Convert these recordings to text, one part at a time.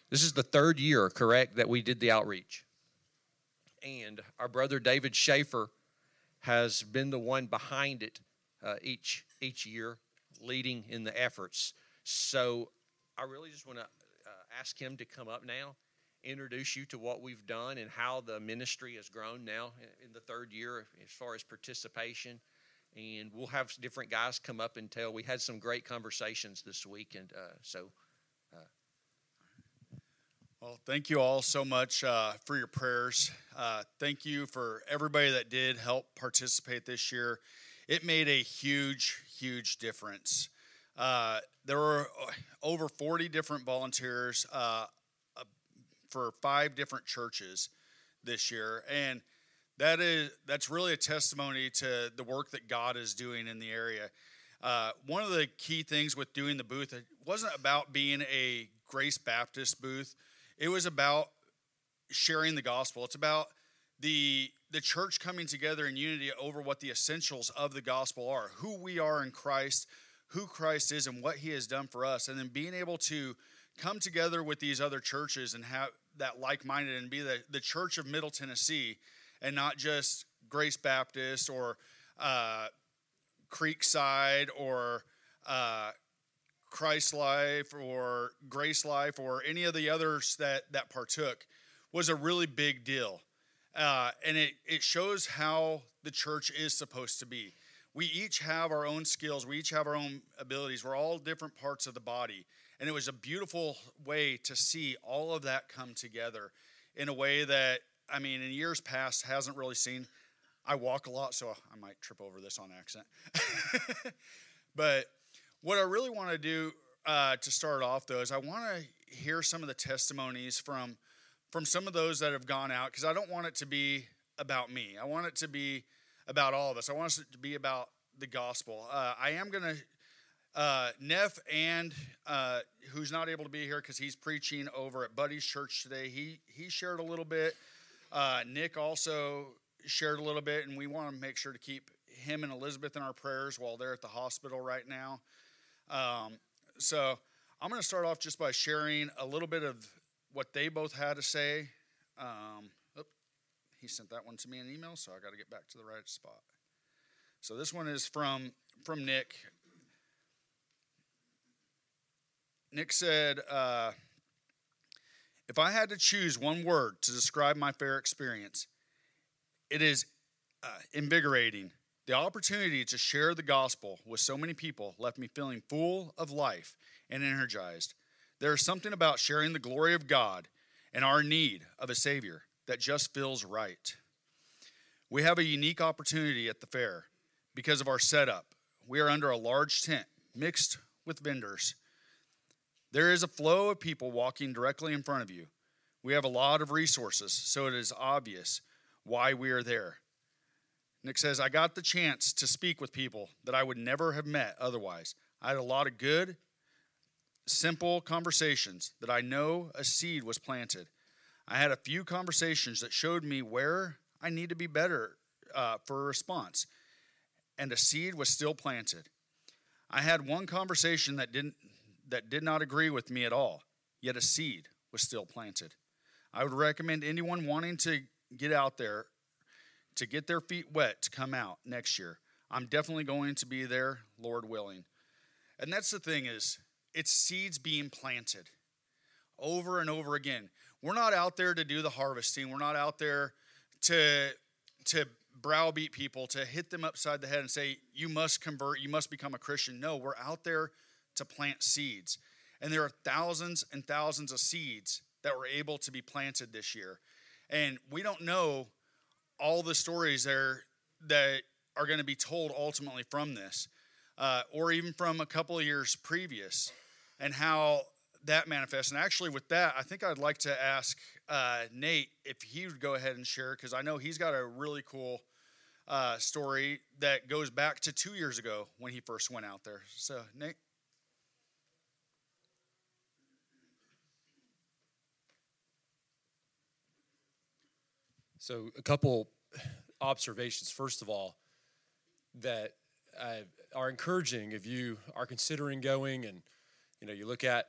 This is the third year, correct, that we did the outreach. And our brother David Schaefer has been the one behind it each year, leading in the efforts. So I really just want to ask him to come up now, introduce you to what we've done and how the ministry has grown now in the third year as far as participation. And we'll have different guys come up and tell. We had some great conversations this week, and Well, thank you all so much for your prayers. Thank you for everybody that did help participate this year. It made a huge, huge difference. There were over 40 different volunteers for 5 different churches this year, and that's really a testimony to the work that God is doing in the area. One of the key things with doing the booth, it wasn't about being a Grace Baptist booth. It was about sharing the gospel. It's about the church coming together in unity over what the essentials of the gospel are, who we are in Christ, who Christ is, and what he has done for us, and then being able to come together with these other churches and have that like-minded and be the Church of Middle Tennessee, and not just Grace Baptist or Creekside or Christ Life or Grace Life or any of the others that partook, was a really big deal. And it shows how the church is supposed to be. We each have our own skills. We each have our own abilities. We're all different parts of the body. And it was a beautiful way to see all of that come together in a way that, I mean, in years past hasn't really seen. I walk a lot, so I might trip over this on accident. But what I really want to do to start off, though, is I want to hear some of the testimonies from some of those that have gone out, because I don't want it to be about me. I want it to be about all of us. I want it to be about the gospel. I am going to, Neff, and who's not able to be here because he's preaching over at Buddy's church today, he shared a little bit. Nick also shared a little bit, and we want to make sure to keep him and Elizabeth in our prayers while they're at the hospital right now. So I'm going to start off just by sharing a little bit of what they both had to say. He sent that one to me in an email, so I got to get back to the right spot. So this one is from Nick. Nick said, if I had to choose one word to describe my fair experience, it is invigorating. The opportunity to share the gospel with so many people left me feeling full of life and energized. There is something about sharing the glory of God and our need of a Savior that just feels right. We have a unique opportunity at the fair because of our setup. We are under a large tent mixed with vendors. There is a flow of people walking directly in front of you. We have a lot of resources, so it is obvious why we are there. Nick says, I got the chance to speak with people that I would never have met otherwise. I had a lot of good, simple conversations that I know a seed was planted. I had a few conversations that showed me where I need to be better for a response, and a seed was still planted. I had one conversation that did not agree with me at all, yet a seed was still planted. I would recommend anyone wanting to get out there to get their feet wet to come out next year. I'm definitely going to be there, Lord willing. And that's the thing, is it's seeds being planted over and over again. We're not out there to do the harvesting. We're not out there to browbeat people, to hit them upside the head and say, you must convert, you must become a Christian. No, we're out there to plant seeds. And there are thousands and thousands of seeds that were able to be planted this year. And we don't know all the stories there that are going to be told ultimately from this, or even from a couple of years previous, and how that manifests. And actually with that, I think I'd like to ask Nate if he would go ahead and share, because I know he's got a really cool story that goes back to 2 years ago when he first went out there. So, Nate? So a couple observations. First of all, that are encouraging if you are considering going, and you look at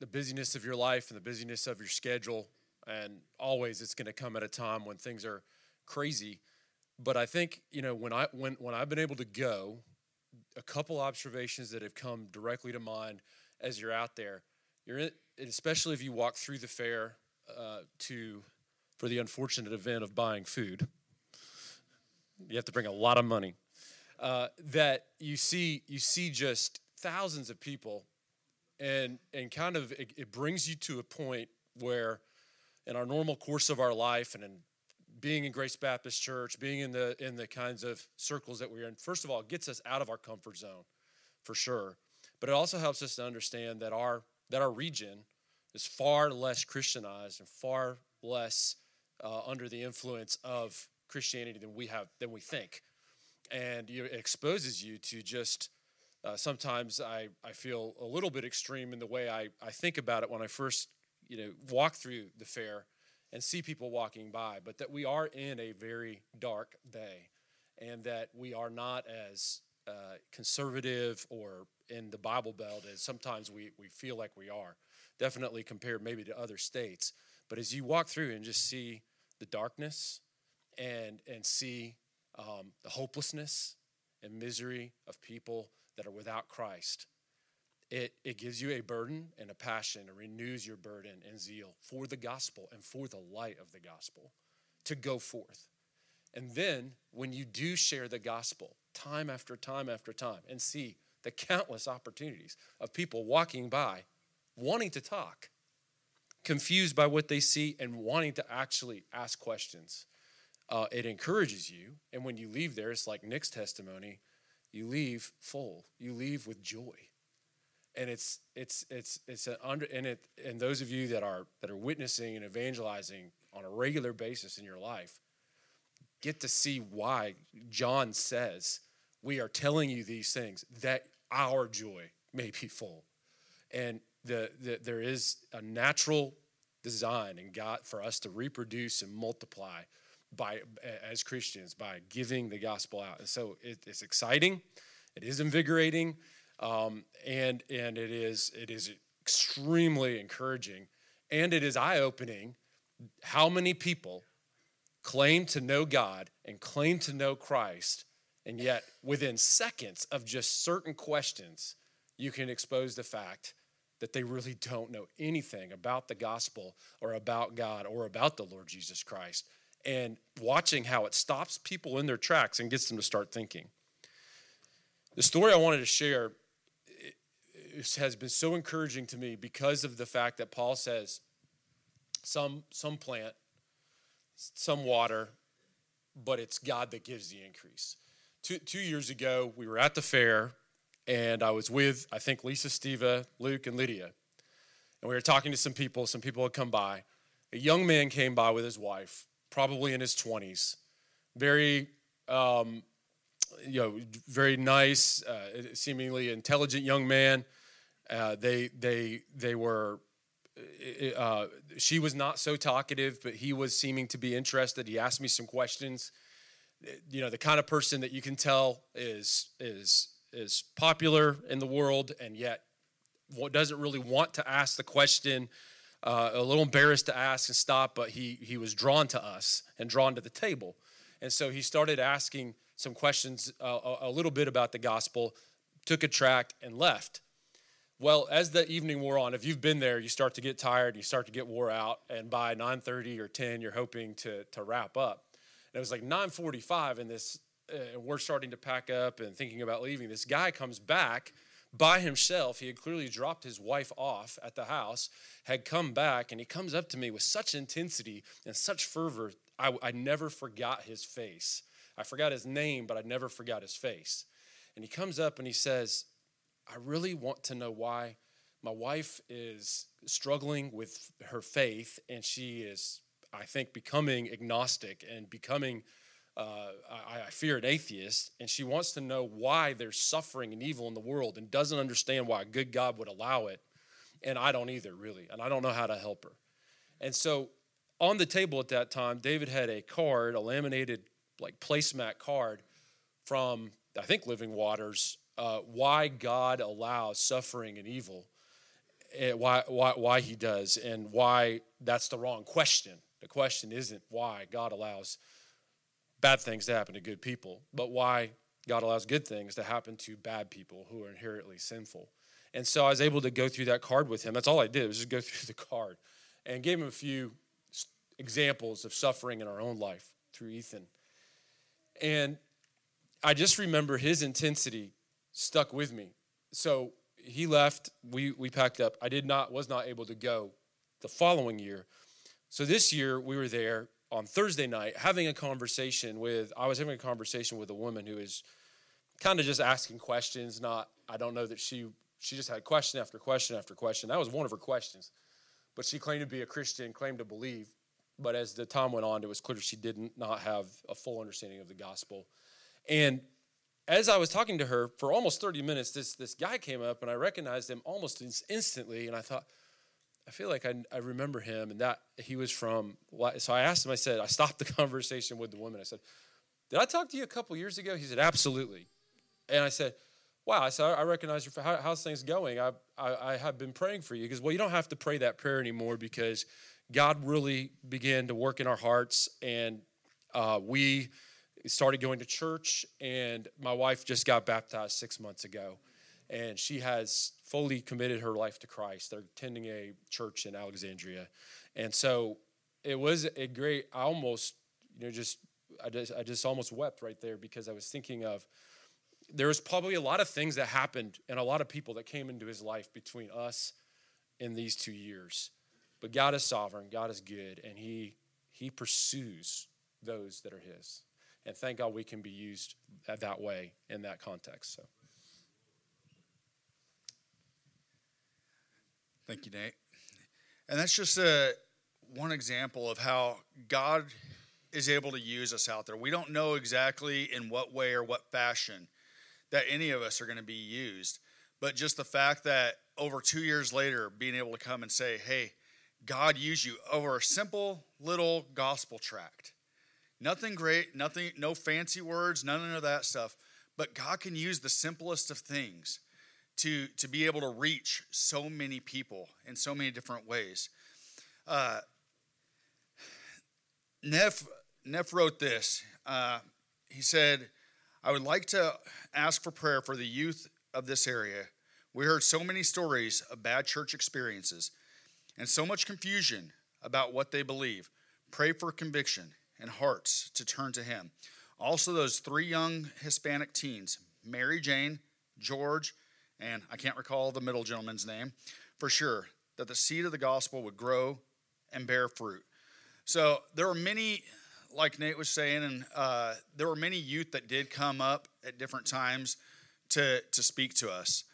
the busyness of your life and the busyness of your schedule, and always it's going to come at a time when things are crazy. But I think, when I've been able to go, a couple observations that have come directly to mind as you're out there. Especially if you walk through the fair for the unfortunate event of buying food. You have to bring a lot of money. That you see just thousands of people, and kind of it brings you to a point where, in our normal course of our life, and in being in Grace Baptist Church, being in the kinds of circles that we're in, first of all, it gets us out of our comfort zone, for sure. But it also helps us to understand that our region is far less Christianized and far less under the influence of Christianity than we think. And it exposes you to just sometimes I feel a little bit extreme in the way I think about it when I first walk through the fair and see people walking by, but that we are in a very dark day, and that we are not as conservative or in the Bible Belt as sometimes we feel like we are, definitely compared maybe to other states. But as you walk through and just see the darkness and see the hopelessness and misery of people that are without Christ, it gives you a burden and a passion. It renews your burden and zeal for the gospel and for the light of the gospel to go forth. And then when you do share the gospel time after time after time and see the countless opportunities of people walking by wanting to talk, confused by what they see and wanting to actually ask questions, it encourages you. And when you leave there, it's like Nick's testimony, you leave full, you leave with joy. And it's and those of you that are witnessing and evangelizing on a regular basis in your life get to see why John says we are telling you these things that our joy may be full. And there is a natural design in God for us to reproduce and multiply as Christians by giving the gospel out. And so it's exciting, it is invigorating, and it is extremely encouraging, and it is eye-opening how many people claim to know God and claim to know Christ, and yet within seconds of just certain questions, you can expose the fact that they really don't know anything about the gospel or about God or about the Lord Jesus Christ, and watching how it stops people in their tracks and gets them to start thinking. The story I wanted to share has been so encouraging to me because of the fact that Paul says some plant, some water, but it's God that gives the increase. 2 years ago, we were at the fair, and I was with, I think, Lisa, Steva, Luke, and Lydia. And we were talking to some people. Some people had come by. A young man came by with his wife, probably in his 20s. Very, very nice, seemingly intelligent young man. They were. She was not so talkative, but he was seeming to be interested. He asked me some questions. The kind of person that you can tell is popular in the world, and yet doesn't really want to ask the question. A little embarrassed to ask and stop, but he was drawn to us and drawn to the table, and so he started asking some questions, a little bit about the gospel. Took a tract and left. Well, as the evening wore on, if you've been there, you start to get tired, you start to get wore out, and by 9:30 or 10, you're hoping to wrap up. And it was like 9:45, and we're starting to pack up and thinking about leaving. This guy comes back by himself. He had clearly dropped his wife off at the house, had come back, and he comes up to me with such intensity and such fervor, I never forgot his face. I forgot his name, but I never forgot his face. And he comes up and he says, I really want to know why my wife is struggling with her faith, and she is, I think, becoming agnostic and becoming, I fear, an atheist, and she wants to know why there's suffering and evil in the world and doesn't understand why a good God would allow it, and I don't either, really, and I don't know how to help her. And so on the table at that time, David had a card, a laminated placemat card from, I think, Living Waters, why God allows suffering and evil. why he does, and why that's the wrong question. The question isn't why God allows bad things to happen to good people, but why God allows good things to happen to bad people who are inherently sinful. And so I was able to go through that card with him. That's all I did, was just go through the card, and gave him a few examples of suffering in our own life through Ethan. And I just remember his intensity stuck with me. So he left, we packed up. I was not able to go the following year. So this year we were there on Thursday night I was having a conversation with a woman who is kind of just asking questions. I don't know that she just had question after question after question. That was one of her questions. But she claimed to be a Christian, claimed to believe. But as the time went on, it was clear she did not have a full understanding of the gospel. And as I was talking to her for almost 30 minutes, this guy came up, and I recognized him almost instantly, and I thought, I feel like I remember him, and that he was from, so I asked him, I stopped the conversation with the woman. I said, did I talk to you a couple years ago? He said, absolutely. And I said, wow, I recognize you. How's things going? I have been praying for you. He goes, well, you don't have to pray that prayer anymore because God really began to work in our hearts, and we started going to church, and my wife just got baptized 6 months ago, and she has fully committed her life to Christ. They're attending a church in Alexandria, and so it was a great. I just almost wept right there because I was thinking of there was probably a lot of things that happened and a lot of people that came into his life between us in these 2 years. But God is sovereign, God is good, and he pursues those that are his. And thank God we can be used that way in that context. So, thank you, Nate. And that's just one example of how God is able to use us out there. We don't know exactly in what way or what fashion that any of us are going to be used. But just the fact that over 2 years later, being able to come and say, hey, God used you over a simple little gospel tract. Nothing great, no fancy words, none of that stuff. But God can use the simplest of things to be able to reach so many people in so many different ways. Neff wrote this. He said, I would like to ask for prayer for the youth of this area. We heard so many stories of bad church experiences and so much confusion about what they believe. Pray for conviction and hearts to turn to him. Also, those 3 young Hispanic teens, Mary Jane, George, and I can't recall the middle gentleman's name for sure, that the seed of the gospel would grow and bear fruit. So there were many, like Nate was saying, and there were many youth that did come up at different times to speak to us.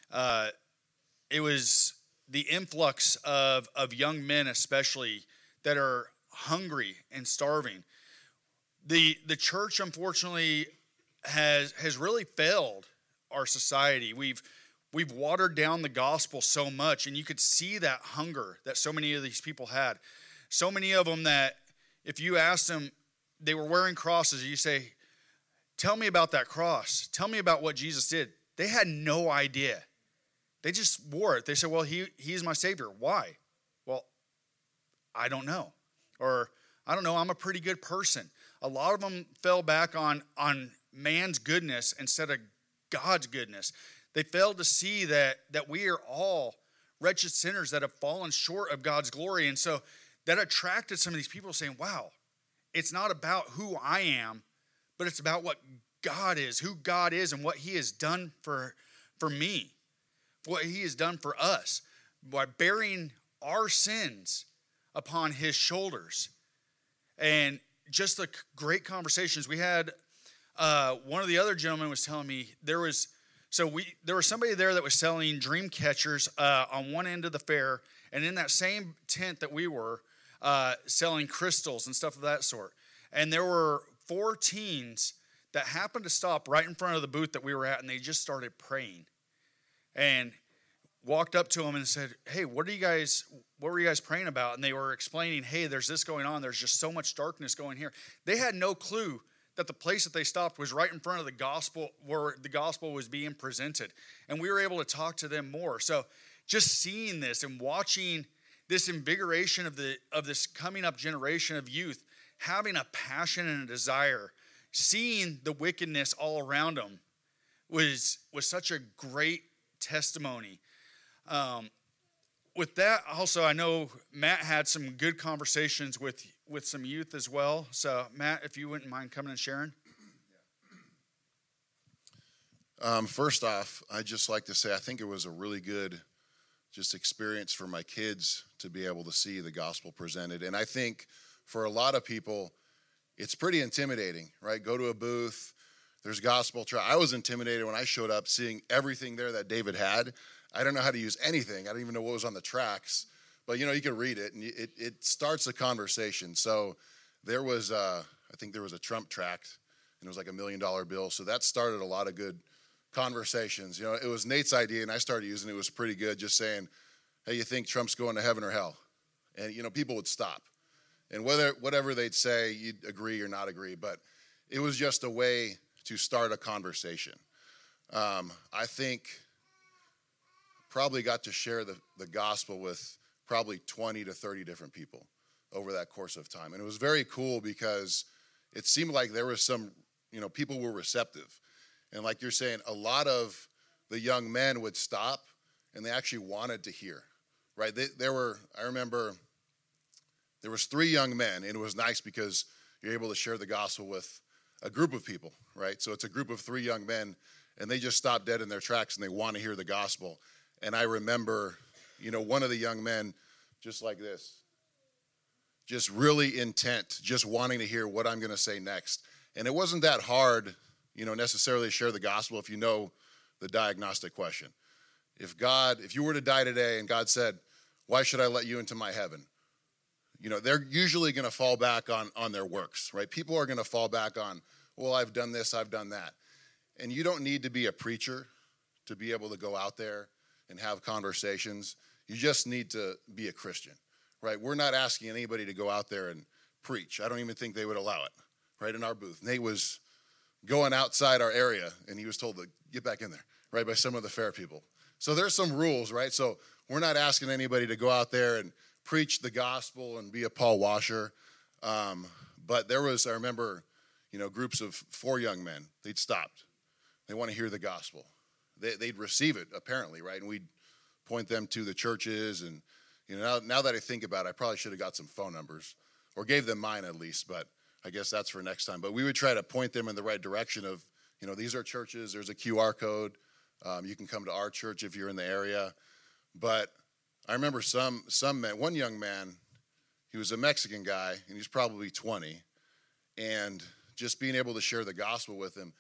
It was the influx of young men especially that are hungry and starving. The church, unfortunately, has really failed our society. We've watered down the gospel so much, and you could see that hunger that so many of these people had. So many of them that if you asked them, they were wearing crosses, you say, tell me about that cross. Tell me about what Jesus did. They had no idea. They just wore it. They said, well, he is my Savior. Why? Well, I don't know. Or, I don't know, I'm a pretty good person. A lot of them fell back on man's goodness instead of God's goodness. They failed to see that we are all wretched sinners that have fallen short of God's glory. And so that attracted some of these people saying, wow, it's not about who I am, but it's about what God is, who God is, and what he has done for me, what he has done for us by bearing our sins upon his shoulders. And just the great conversations we had. One of the other gentlemen was telling me there was somebody there that was selling dream catchers on one end of the fair, and in that same tent that we were selling crystals and stuff of that sort. And there were 4 teens that happened to stop right in front of the booth that we were at, and they just started praying. And walked up to them and said, hey, what were you guys praying about? And they were explaining, hey, there's this going on. There's just so much darkness going here. They had no clue that the place that they stopped was right in front of the gospel, where the gospel was being presented. And we were able to talk to them more. So just seeing this and watching this invigoration of this coming up generation of youth, having a passion and a desire, seeing the wickedness all around them was such a great testimony. With that, also, I know Matt had some good conversations with some youth as well. So, Matt, if you wouldn't mind coming and sharing. First off, I'd just like to say I think it was a really good just experience for my kids to be able to see the gospel presented. And I think for a lot of people, it's pretty intimidating, right? Go to a booth, there's gospel track. I was intimidated when I showed up seeing everything there that David had. I don't know how to use anything. I don't even know what was on the tracks. But, you can read it, and it starts a conversation. So there was, I think there was a Trump tract, and it was like $1 million bill. So that started a lot of good conversations. It was Nate's idea, and I started using it. It was pretty good, just saying, hey, you think Trump's going to heaven or hell? And, people would stop. And whatever they'd say, you'd agree or not agree. But it was just a way to start a conversation. I think probably got to share the gospel with probably 20 to 30 different people over that course of time. And it was very cool because it seemed like there was some, people were receptive. And like you're saying, a lot of the young men would stop and they actually wanted to hear, right? I remember there was 3 young men, and it was nice because you're able to share the gospel with a group of people, right? So it's a group of 3 young men, and they just stop dead in their tracks and they want to hear the gospel. And I remember, one of the young men, just like this, just really intent, just wanting to hear what I'm going to say next. And it wasn't that hard, necessarily share the gospel if you know the diagnostic question. If you were to die today and God said, why should I let you into my heaven? They're usually going to fall back on their works, right? People are going to fall back on, well, I've done this, I've done that. And you don't need to be a preacher to be able to go out there and have conversations. You just need to be a Christian, right? We're not asking anybody to go out there and preach. I don't even think they would allow it, right? In our booth, Nate was going outside our area, and he was told to get back in there, right, by some of the fair people. So there's some rules, right? So we're not asking anybody to go out there and preach the gospel and be a Paul Washer. But there was, I remember, groups of 4 young men. They'd stopped. They want to hear the gospel. They'd receive it, apparently, right? And we'd point them to the churches. And, now that I think about it, I probably should have got some phone numbers or gave them mine at least. But I guess that's for next time. But we would try to point them in the right direction of, these are churches. There's a QR code. You can come to our church if you're in the area. But I remember some men, one young man, he was a Mexican guy, and he's probably 20. And just being able to share the gospel with him,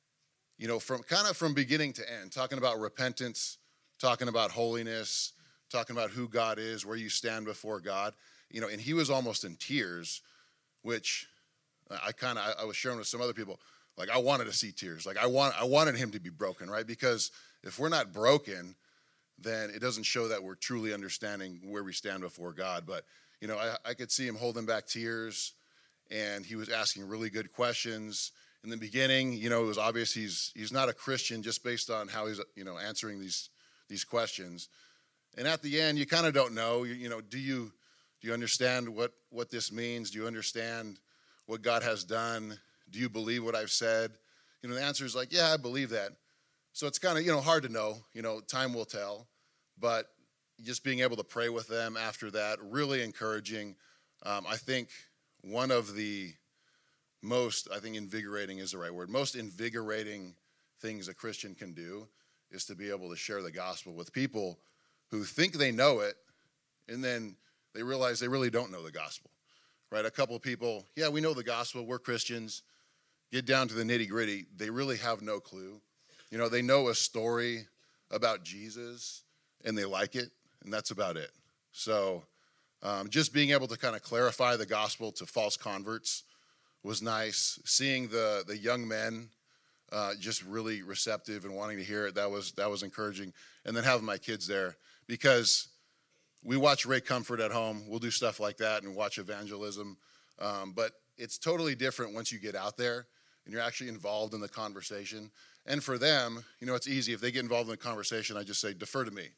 from beginning to end, talking about repentance, talking about holiness, talking about who God is, where you stand before God, and he was almost in tears, which I was sharing with some other people. Like, I wanted to see tears. Like, I wanted him to be broken, right? Because if we're not broken, then it doesn't show that we're truly understanding where we stand before God. But, I could see him holding back tears, and he was asking really good questions. In the beginning, it was obvious he's not a Christian just based on how he's, answering these questions. And at the end, you kind of don't know, do you understand what this means? Do you understand what God has done? Do you believe what I've said? The answer is like, yeah, I believe that. So it's kind of, hard to know, time will tell, but just being able to pray with them after that, really encouraging. I think one of the most, invigorating is the right word, most invigorating things a Christian can do is to be able to share the gospel with people who think they know it, and then they realize they really don't know the gospel, right? A couple of people, yeah, we know the gospel, we're Christians, get down to the nitty gritty, they really have no clue. They know a story about Jesus, and they like it, and that's about it. So just being able to kind of clarify the gospel to false converts was nice. Seeing the young men just really receptive and wanting to hear it, that was encouraging. And then having my kids there, because we watch Ray Comfort at home. We'll do stuff like that and watch evangelism. But it's totally different once you get out there and you're actually involved in the conversation. And for them, it's easy. If they get involved in the conversation, I just say, defer to me.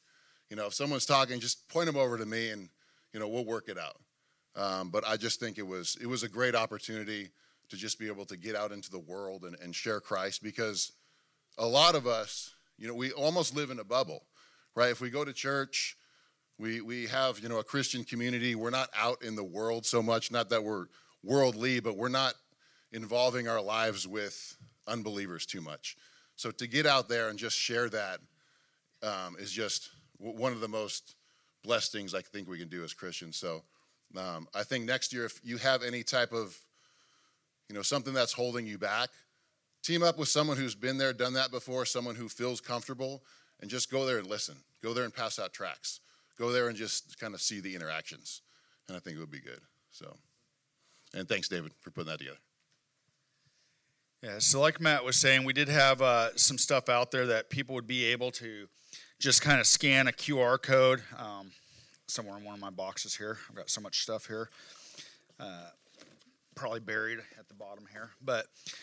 if someone's talking, just point them over to me and, we'll work it out. But I just think it was a great opportunity to just be able to get out into the world and share Christ, because a lot of us, we almost live in a bubble, right? If we go to church, we have, a Christian community. We're not out in the world so much, not that we're worldly, but we're not involving our lives with unbelievers too much. So to get out there and just share that is just one of the most blessed things I think we can do as Christians. So I think next year, if you have any type of, something that's holding you back, team up with someone who's been there, done that before, someone who feels comfortable, and just go there and listen. Go there and pass out tracts. Go there and just kind of see the interactions. And I think it would be good. So, and thanks, David, for putting that together. Yeah, so like Matt was saying, we did have some stuff out there that people would be able to just kind of scan a QR code somewhere in one of my boxes here. I've got so much stuff here, probably buried at the bottom here. But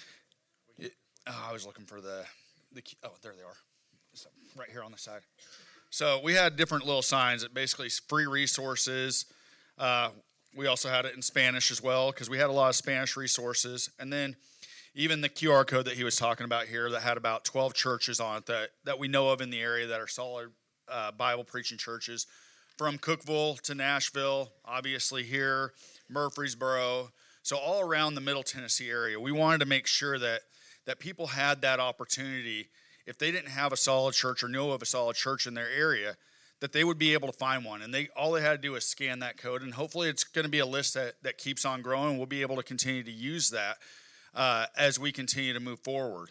I was looking for the oh, there they are, so right here on the side. So we had different little signs that basically free resources. We also had it in Spanish as well, because we had a lot of Spanish resources. And then even the QR code that he was talking about here that had about 12 churches on it that we know of in the area that are solid Bible preaching churches, from Cookeville to Nashville, obviously here, Murfreesboro. So all around the Middle Tennessee area, we wanted to make sure that people had that opportunity, if they didn't have a solid church or know of a solid church in their area, that they would be able to find one. And all they had to do is scan that code. And hopefully it's going to be a list that keeps on growing. We'll be able to continue to use that as we continue to move forward.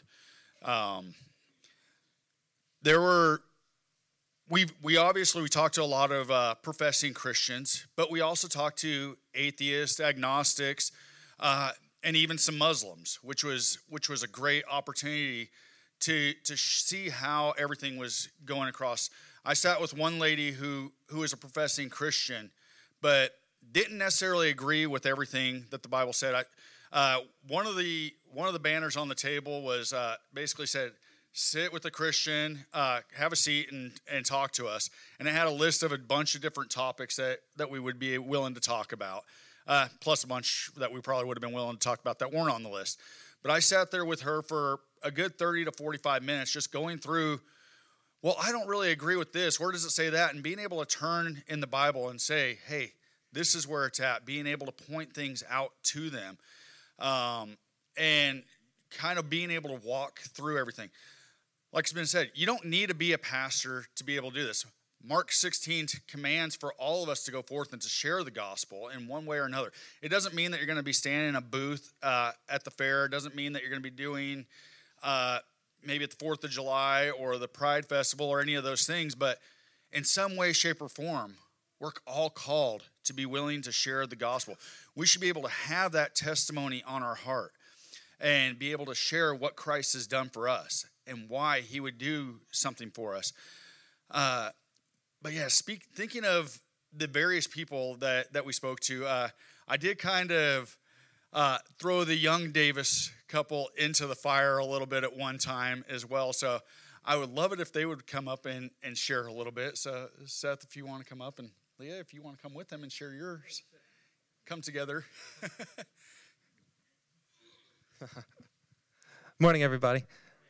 We obviously talked to a lot of professing Christians, but we also talked to atheists, agnostics, and even some Muslims, which was a great opportunity to see how everything was going across. I sat with one lady who is a professing Christian, but didn't necessarily agree with everything that the Bible said. One of the banners on the table was basically said, "Sit with a Christian, have a seat, and talk to us." And it had a list of a bunch of different topics that we would be willing to talk about, plus a bunch that we probably would have been willing to talk about that weren't on the list. But I sat there with her for a good 30 to 45 minutes just going through, well, I don't really agree with this. Where does it say that? And being able to turn in the Bible and say, hey, this is where it's at. Being able to point things out to them, and kind of being able to walk through everything. Like it's been said, you don't need to be a pastor to be able to do this. Mark 16 commands for all of us to go forth and to share the gospel in one way or another. It doesn't mean that you're going to be standing in a booth at the fair. It doesn't mean that you're going to be doing maybe at the 4th of July or the Pride Festival or any of those things. But in some way, shape, or form, we're all called to be willing to share the gospel. We should be able to have that testimony on our heart and be able to share what Christ has done for us and why he would do something for us. But yeah, thinking of the various people that we spoke to, I did kind of throw the young Davis couple into the fire a little bit at one time as well. So I would love it if they would come up and share a little bit. So Seth, if you want to come up, and Leah, if you want to come with them and share yours, come together. Morning, everybody.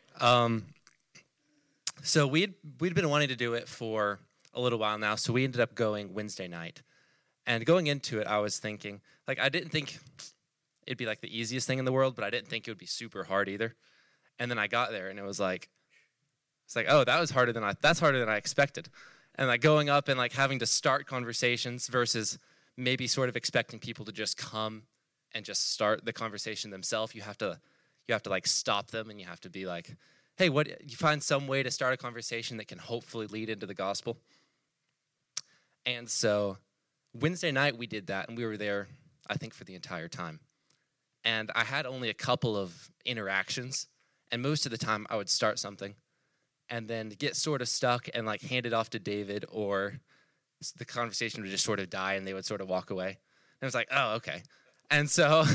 So we'd been wanting to do it for a little while now, so we ended up going Wednesday night. And going into it, I was thinking, I didn't think it'd be the easiest thing in the world, but I didn't think it would be super hard either. And then I got there, and it was oh, that's harder than I expected. And going up and having to start conversations versus maybe sort of expecting people to just come and just start the conversation themselves. You have to stop them, and you have to be hey, you find some way to start a conversation that can hopefully lead into the gospel. And so Wednesday night we did that, and we were there, I think, for the entire time. And I had only a couple of interactions, and most of the time I would start something and then get sort of stuck and hand it off to David, or the conversation would just sort of die and they would sort of walk away. And I was oh, okay. And so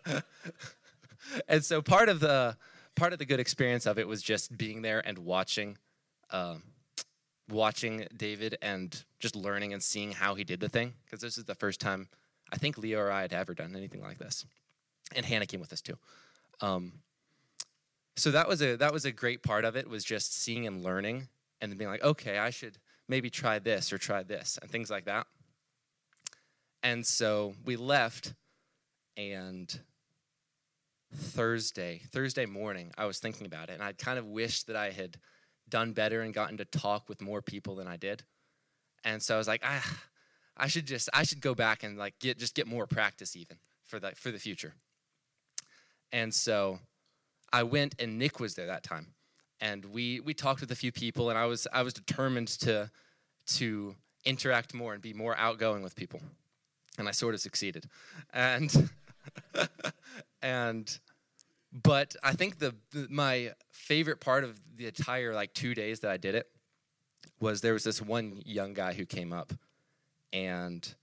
part of the good experience of it was just being there and watching watching David and just learning and seeing how he did the thing, because this is the first time I think Leo or I had ever done anything like this, and Hannah came with us too. So that was a great part of it, was just seeing and learning, and then being like, okay, I should maybe try this or try this and things like that. And so we left, and Thursday morning, I was thinking about it, and I kind of wished that I had done better and gotten to talk with more people than I did. And so I was like, I should go back and like get more practice even for the future. And so I went, and Nick was there that time, and we talked with a few people, and I was determined to interact more and be more outgoing with people, and I sort of succeeded. But I think my favorite part of the entire 2 days that I did it was there was this one young guy who came up, and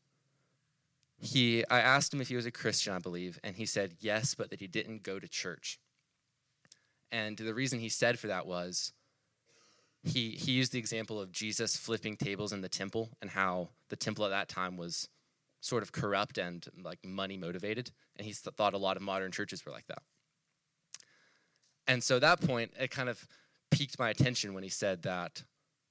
I asked him if he was a Christian, I believe, and he said yes, but that he didn't go to church. And the reason he said for that was he used the example of Jesus flipping tables in the temple, and how the temple at that time was sort of corrupt and money motivated, and he thought a lot of modern churches were like that. And so at that point, it kind of piqued my attention when he said that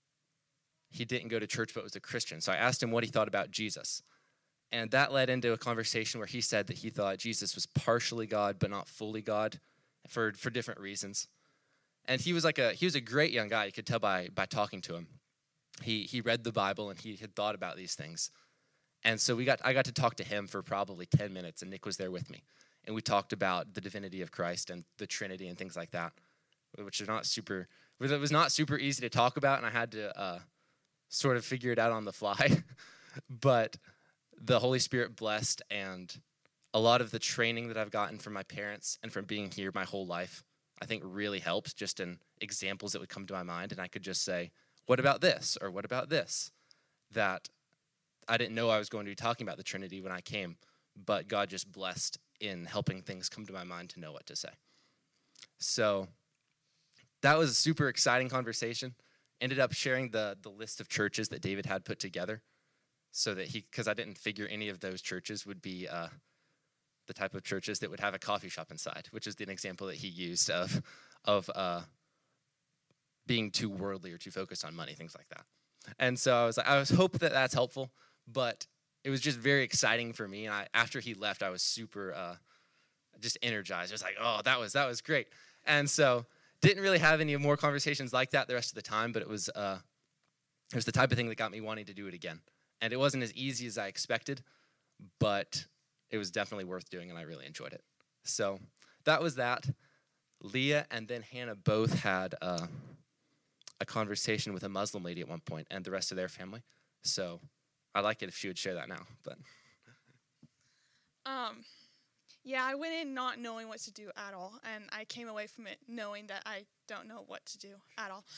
he didn't go to church but was a Christian. So I asked him what he thought about Jesus. And that led into a conversation where he said that he thought Jesus was partially God but not fully God for different reasons. And he was a great young guy. You could tell by talking to him. He read the Bible, and he had thought about these things. And so I got to talk to him for probably 10 minutes, and Nick was there with me. And we talked about the divinity of Christ and the Trinity and things like that, which it was not super easy to talk about, and I had to sort of figure it out on the fly. But the Holy Spirit blessed, and a lot of the training that I've gotten from my parents and from being here my whole life, I think really helped, just in examples that would come to my mind, and I could just say, what about this? Or what about this? That I didn't know I was going to be talking about the Trinity when I came, but God just blessed in helping things come to my mind to know what to say. So that was a super exciting conversation. Ended up sharing the list of churches that David had put together, so that because I didn't figure any of those churches would be the type of churches that would have a coffee shop inside, which is an example that he used of being too worldly or too focused on money, things like that. And so I was hoping that that's helpful, but it was just very exciting for me. And after he left, I was super just energized. I was like, oh, that was great. And so didn't really have any more conversations like that the rest of the time, but it was the type of thing that got me wanting to do it again. And it wasn't as easy as I expected, but it was definitely worth doing, and I really enjoyed it. So that was that. Leah and then Hannah both had a conversation with a Muslim lady at one point, and the rest of their family. So I'd like it if she would share that now. But yeah, I went in not knowing what to do at all, and I came away from it knowing that I don't know what to do at all.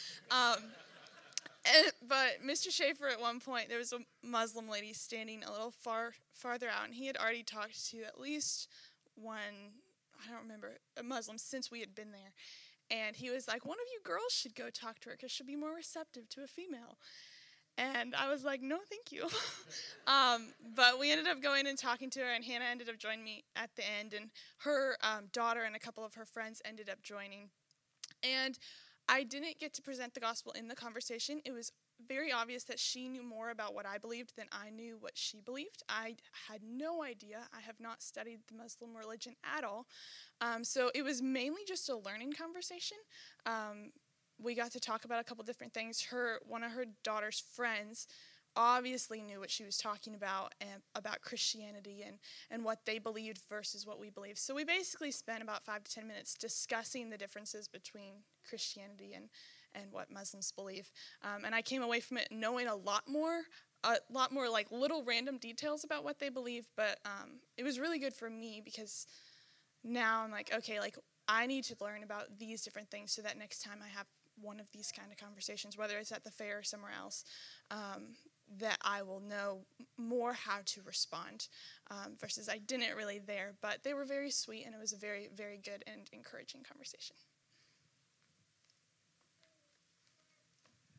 But Mr. Schaefer, at one point, there was a Muslim lady standing a little farther out, and he had already talked to at least one, I don't remember, a Muslim since we had been there. And he was like, one of you girls should go talk to her because she'll be more receptive to a female. And I was like, no, thank you. But we ended up going and talking to her, and Hannah ended up joining me at the end, and her daughter and a couple of her friends ended up joining. And I didn't get to present the gospel in the conversation. It was very obvious that she knew more about what I believed than I knew what she believed. I had no idea. I have not studied the Muslim religion at all. So it was mainly just a learning conversation. We got to talk about a couple different things. One of her daughter's friends obviously knew what she was talking about, and about Christianity and what they believed versus what we believe. So we basically spent about 5 to 10 minutes discussing the differences between Christianity and what Muslims believe. And I came away from it knowing a lot more like little random details about what they believe, but it was really good for me because now I'm like, okay, like I need to learn about these different things so that next time I have one of these kind of conversations, whether it's at the fair or somewhere else, that I will know more how to respond versus I didn't really there. But they were very sweet, and it was a very, very good and encouraging conversation.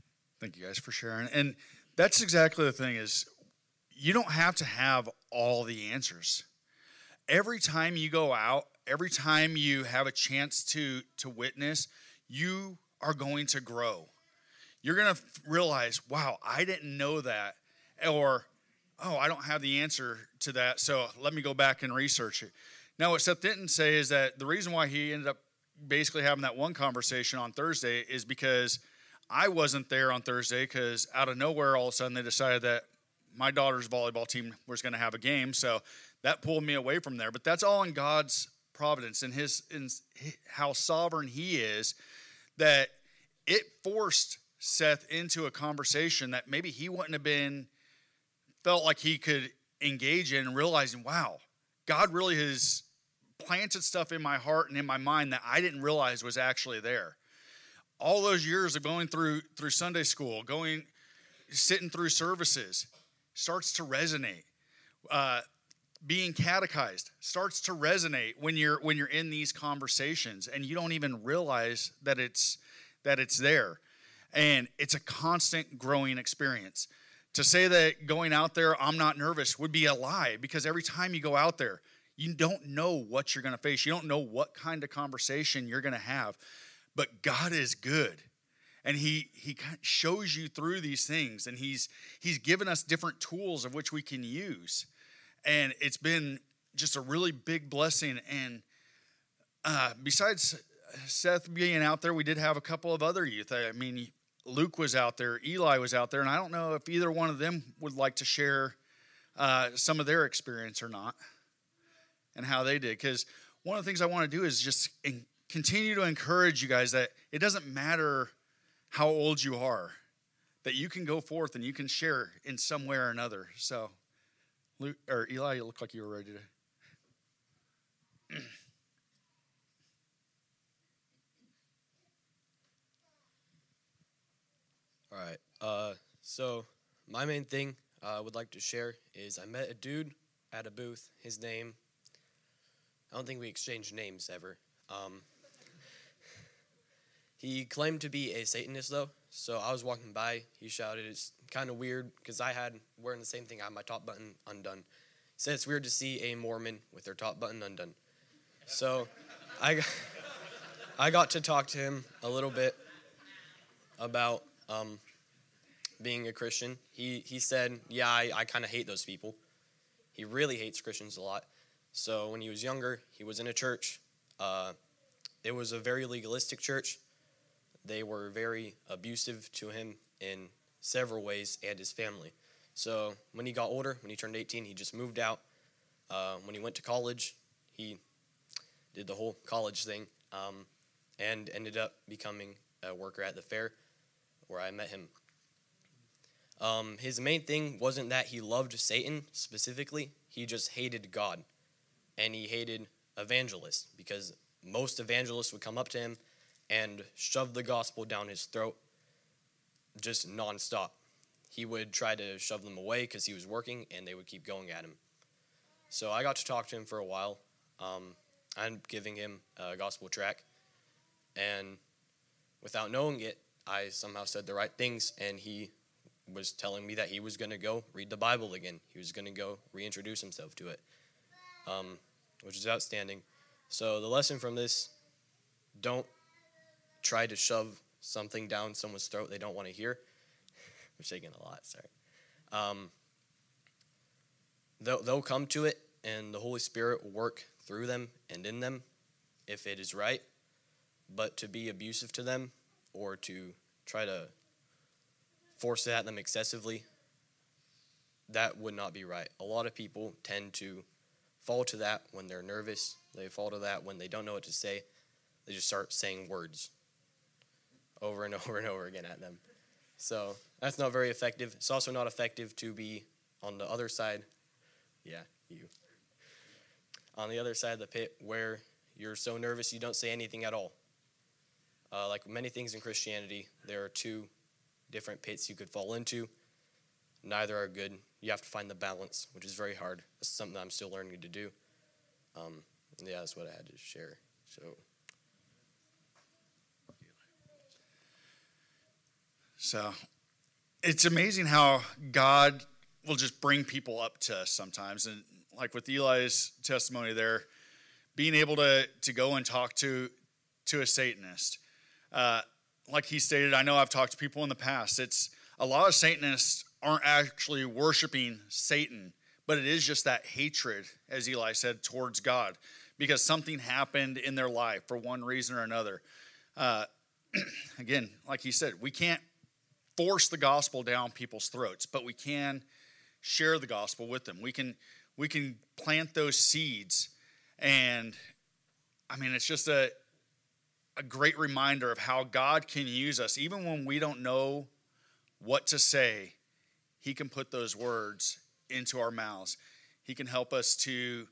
Thank you guys for sharing. And that's exactly the thing is you don't have to have all the answers. Every time you go out, every time you have a chance to witness, you are going to grow. You're going to realize, wow, I didn't know that. Or, oh, I don't have the answer to that, so let me go back and research it. Now, what Seth didn't say is that the reason why he ended up basically having that one conversation on Thursday is because I wasn't there on Thursday because out of nowhere, all of a sudden, they decided that my daughter's volleyball team was going to have a game, so that pulled me away from there. But that's all in God's providence and in how sovereign he is, that it forced Seth into a conversation that maybe he wouldn't have felt like he could engage in, realizing, wow, God really has planted stuff in my heart and in my mind that I didn't realize was actually there. All those years of going through Sunday school, sitting through services, starts to resonate. Being catechized starts to resonate when you're in these conversations, and you don't even realize that it's there. And it's a constant growing experience. To say that going out there, I'm not nervous, would be a lie, because every time you go out there, you don't know what you're going to face. You don't know what kind of conversation you're going to have. But God is good. And he shows you through these things. And he's given us different tools of which we can use. And it's been just a really big blessing. And besides Seth being out there, we did have a couple of other youth. I mean, Luke was out there, Eli was out there, and I don't know if either one of them would like to share some of their experience or not and how they did. Because one of the things I want to do is just continue to encourage you guys that it doesn't matter how old you are, that you can go forth and you can share in some way or another. So, Luke, or Eli, you look like you were ready to. All right. So my main thing I would like to share is I met a dude at a booth. His name, I don't think we exchanged names ever. He claimed to be a Satanist, though. So I was walking by. He shouted, it's kind of weird because I had wearing the same thing. I had my top button undone. He said it's weird to see a Mormon with their top button undone. So I got to talk to him a little bit about being a Christian. He said, yeah, I kind of hate those people. He really hates Christians a lot. So when he was younger, he was in a church. It was a very legalistic church. They were very abusive to him in several ways and his family. So when he got older, when he turned 18, he just moved out. When he went to college, he did the whole college thing and ended up becoming a worker at the fair where I met him. His main thing wasn't that he loved Satan specifically. He just hated God. And he hated evangelists because most evangelists would come up to him and shove the gospel down his throat just nonstop. He would try to shove them away because he was working, and they would keep going at him. So I got to talk to him for a while. I'm giving him a gospel tract, and without knowing it, I somehow said the right things, and he was telling me that he was going to go read the Bible again. He was going to go reintroduce himself to it, which is outstanding. So the lesson from this, don't try to shove something down someone's throat they don't want to hear. We're shaking a lot, sorry. They'll come to it, and the Holy Spirit will work through them and in them if it is right. But to be abusive to them or to try to force it at them excessively, that would not be right. A lot of people tend to fall to that when they're nervous. They fall to that when they don't know what to say. They just start saying words over and over and over again at them. So that's not very effective. It's also not effective to be on the other side. Yeah, you. On the other side of the pit where you're so nervous you don't say anything at all. Like many things in Christianity, there are two different pits you could fall into. Neither are good. You have to find the balance, which is very hard. That's something I'm still learning to do. Yeah, that's what I had to share. So it's amazing how God will just bring people up to us sometimes. And like with Eli's testimony there, being able to go and talk to a Satanist. Like he stated, I know I've talked to people in the past. It's a lot of Satanists aren't actually worshiping Satan, but it is just that hatred, as Eli said, towards God, because something happened in their life for one reason or another. Again, like he said, we can't force the gospel down people's throats, but we can share the gospel with them. We can plant those seeds, and I mean, it's just a great reminder of how God can use us. Even when we don't know what to say, he can put those words into our mouths. He can help us to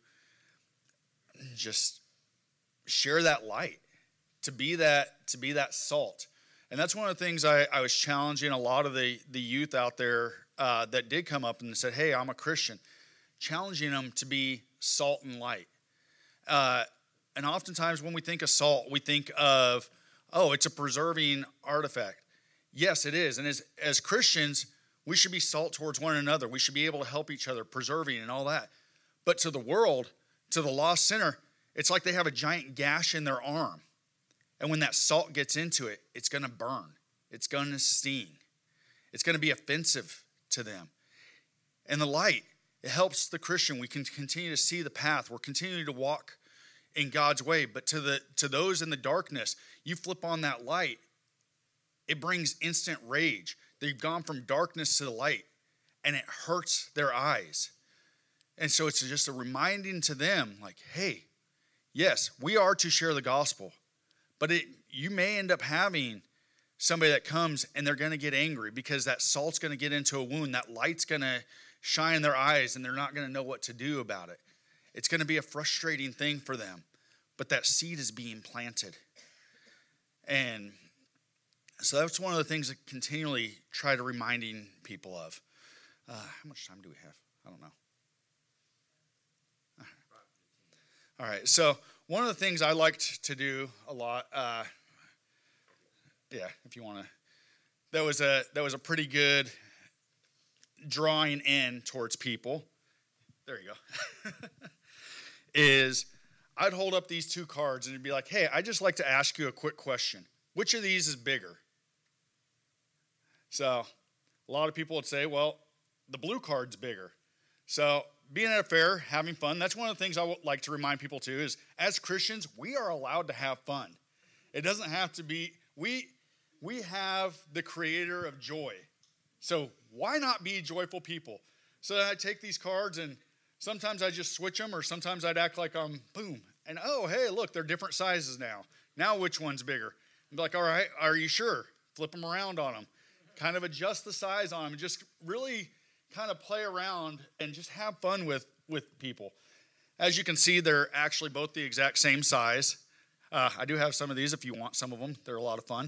just share that light, to be that salt. And that's one of the things I was challenging a lot of the youth out there that did come up and said, hey, I'm a Christian, challenging them to be salt and light. And oftentimes when we think of salt, we think of, oh, it's a preserving artifact. Yes, it is. And as Christians, we should be salt towards one another. We should be able to help each other, preserving and all that. But to the world, to the lost sinner, it's like they have a giant gash in their arm. And when that salt gets into it, it's going to burn. It's going to sting. It's going to be offensive to them. And the light, it helps the Christian. We can continue to see the path. We're continuing to walk in God's way. But to those in the darkness, you flip on that light, it brings instant rage. They've gone from darkness to the light, and it hurts their eyes. And so it's just a reminding to them, like, hey, yes, we are to share the gospel, but you may end up having somebody that comes and they're going to get angry because that salt's going to get into a wound. That light's going to shine in their eyes, and they're not going to know what to do about it. It's going to be a frustrating thing for them, but that seed is being planted. And so that's one of the things that continually try to reminding people of. How much time do we have? I don't know. All right. So one of the things I liked to do a lot, if you want to, that was a pretty good drawing in towards people. There you go. Is I'd hold up these two cards and it'd be like, hey, I'd just like to ask you a quick question. Which of these is bigger? So a lot of people would say, well, the blue card's bigger. So being at a fair, having fun, that's one of the things I would like to remind people too is as Christians, we are allowed to have fun. It doesn't have to be, we have the creator of joy. So why not be joyful people? So I take these cards and sometimes I just switch them, or sometimes I'd act like I'm boom. And oh, hey, look, they're different sizes now. Now which one's bigger? And be like, all right, are you sure? Flip them around on them. Kind of adjust the size on them. Just really kind of play around and just have fun with people. As you can see, they're actually both the exact same size. I do have some of these if you want some of them. They're a lot of fun.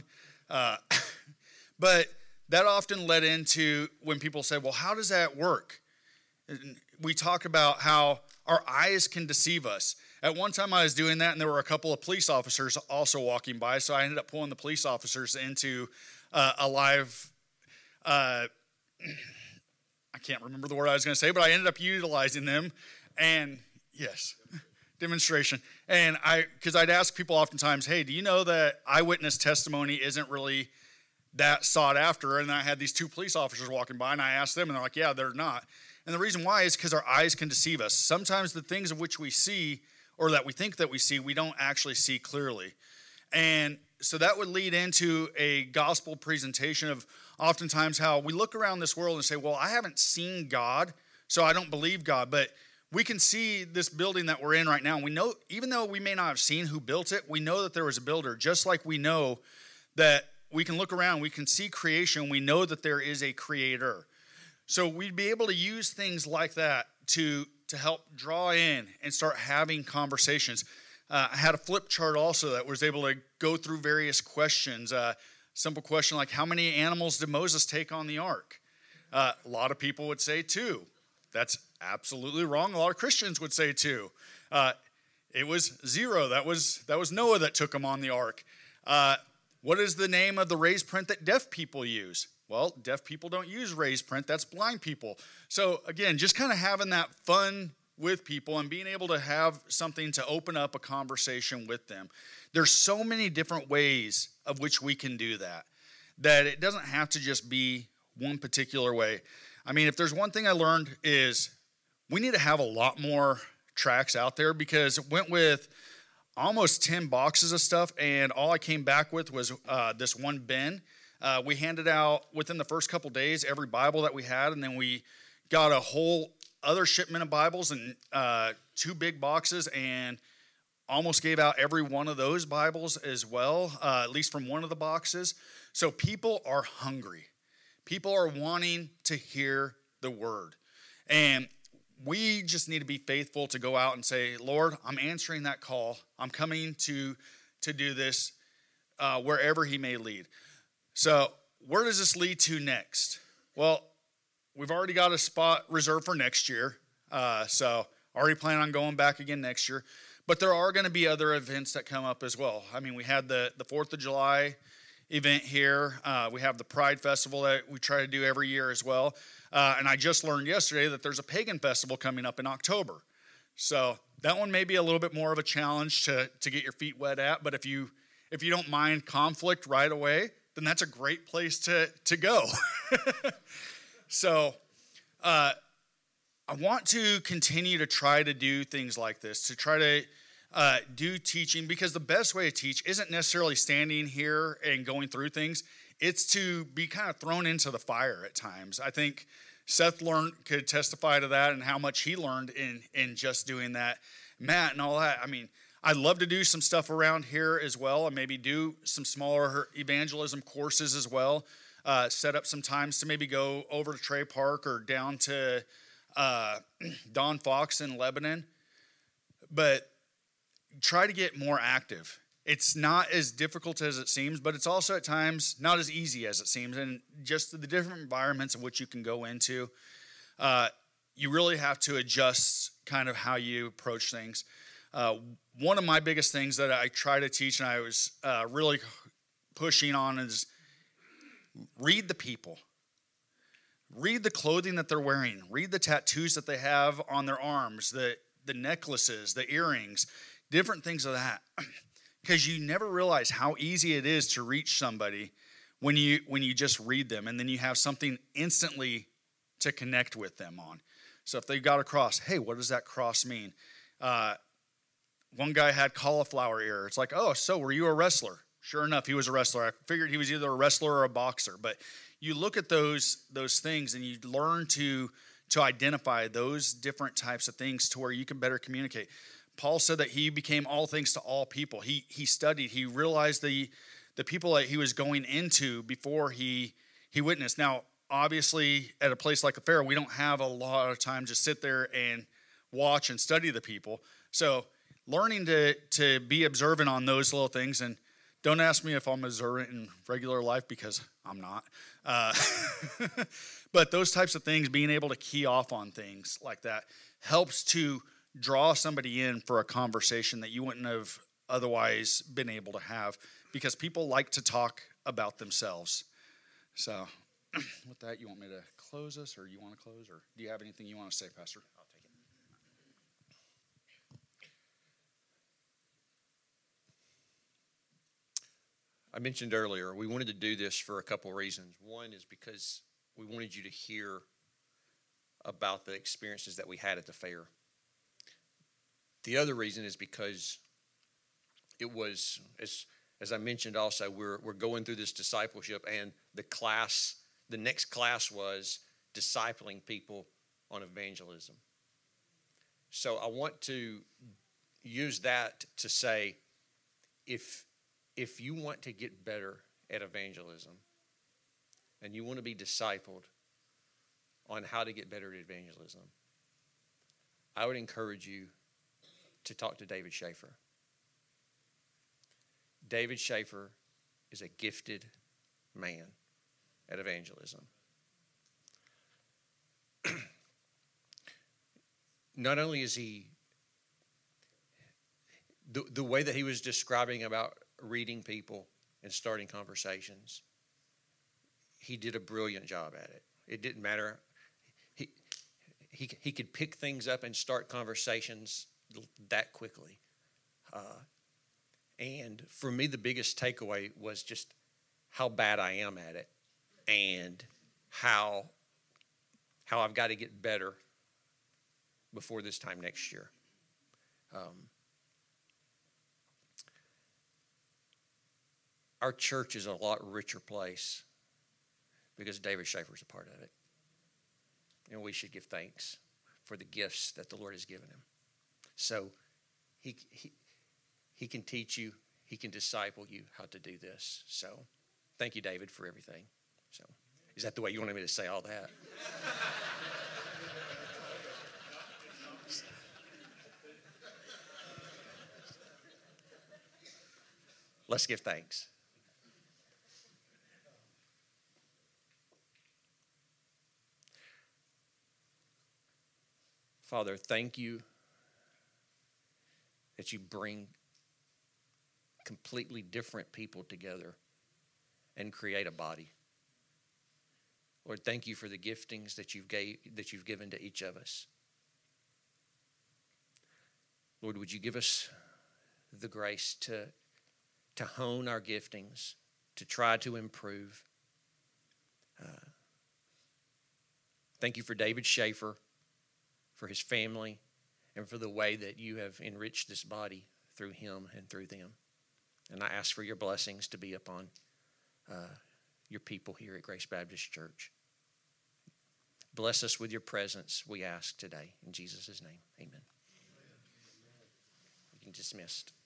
But that often led into when people say, well, how does that work? And we talk about how our eyes can deceive us. At one time I was doing that, and there were a couple of police officers also walking by, so I ended up pulling the police officers into a live, I can't remember the word I was going to say, but I ended up utilizing them, and yes, demonstration. And because I'd ask people oftentimes, hey, do you know that eyewitness testimony isn't really that sought after? And I had these two police officers walking by, and I asked them, and they're like, yeah, they're not. And the reason why is because our eyes can deceive us. Sometimes the things of which we see, or that we think that we see, we don't actually see clearly. And so that would lead into a gospel presentation of oftentimes how we look around this world and say, well, I haven't seen God, so I don't believe God. But we can see this building that we're in right now. And we know, even though we may not have seen who built it, we know that there was a builder, just like we know that we can look around, we can see creation, we know that there is a creator. So we'd be able to use things like that to help draw in and start having conversations. I had a flip chart also that was able to go through various questions. Simple question like, how many animals did Moses take on the ark? A lot of people would say 2. That's absolutely wrong. A lot of Christians would say 2. It was 0. That was Noah that took him on the ark. What is the name of the raised print that deaf people use? Well, deaf people don't use raised print. That's blind people. So again, just kind of having that fun with people and being able to have something to open up a conversation with them. There's so many different ways of which we can do that, that it doesn't have to just be one particular way. I mean, if there's one thing I learned is we need to have a lot more tracts out there, because it went with almost 10 boxes of stuff, and all I came back with was this one bin. We handed out within the first couple days every Bible that we had, and then we got a whole other shipment of Bibles and 2 big boxes, and almost gave out every one of those Bibles as well, at least from one of the boxes. So people are hungry. People are wanting to hear the word. And we just need to be faithful to go out and say, Lord, I'm answering that call. I'm coming to do this wherever he may lead. So where does this lead to next? Well, we've already got a spot reserved for next year. So already plan on going back again next year. But there are going to be other events that come up as well. I mean, we had the 4th of July event here. We have the Pride Festival that we try to do every year as well. And I just learned yesterday that there's a pagan festival coming up in October. So that one may be a little bit more of a challenge to get your feet wet at. But if you don't mind conflict right away, then that's a great place to go. So I want to continue to try to do things like this, to try to do teaching, because the best way to teach isn't necessarily standing here and going through things. It's to be kind of thrown into the fire at times. I think Seth could testify to that and how much he learned in just doing that. Matt and all that. I mean, I'd love to do some stuff around here as well, and maybe do some smaller evangelism courses as well. Set up some times to maybe go over to Trey Park or down to Don Fox in Lebanon. But try to get more active. It's not as difficult as it seems, but it's also at times not as easy as it seems. And just the different environments in which you can go into, you really have to adjust kind of how you approach things. One of my biggest things that I try to teach, and I was really pushing on, is read the people. Read the clothing that they're wearing. Read the tattoos that they have on their arms, the necklaces, the earrings, different things of that. Because you never realize how easy it is to reach somebody when you just read them, and then you have something instantly to connect with them on. So if they've got a cross, hey, what does that cross mean? One guy had cauliflower ear. It's like, oh, so were you a wrestler? Sure enough, he was a wrestler. I figured he was either a wrestler or a boxer. But you look at those things, and you learn to identify those different types of things to where you can better communicate. Paul said that he became all things to all people. He studied. He realized the people that he was going into before he witnessed. Now, obviously, at a place like the fair, we don't have a lot of time to sit there and watch and study the people. So learning to be observant on those little things. And don't ask me if I'm observant in regular life, because I'm not. But those types of things, being able to key off on things like that, helps to draw somebody in for a conversation that you wouldn't have otherwise been able to have, because people like to talk about themselves. So with that, you want me to close us, or you want to close, or do you have anything you want to say, Pastor? I'll take it. I mentioned earlier, we wanted to do this for a couple reasons. One is because we wanted you to hear about the experiences that we had at the fair. The other reason is because it was, as I mentioned also, we're going through this discipleship, and the next class was discipling people on evangelism. So I want to use that to say, if you want to get better at evangelism and you want to be discipled on how to get better at evangelism, I would encourage you to talk to David Schaefer. David Schaefer is a gifted man at evangelism. Not only is he, the way that he was describing about reading people and starting conversations, he did a brilliant job at it. It didn't matter. He could pick things up and start conversations that quickly. And for me, the biggest takeaway was just how bad I am at it, and how I've got to get better before this time next year. Our church is a lot richer place because David Schaefer's a part of it. And we should give thanks for the gifts that the Lord has given him. So he can teach you, he can disciple you how to do this. So thank you, David, for everything. So is that the way you wanted me to say all that? Let's give thanks. Father, thank you that you bring completely different people together and create a body. Lord, thank you for the giftings that you've given to each of us. Lord, would you give us the grace to hone our giftings, to try to improve. Thank you for David Schaefer, for his family, and for the way that you have enriched this body through him and through them. And I ask for your blessings to be upon your people here at Grace Baptist Church. Bless us with your presence, we ask today. In Jesus' name, amen. You can dismiss.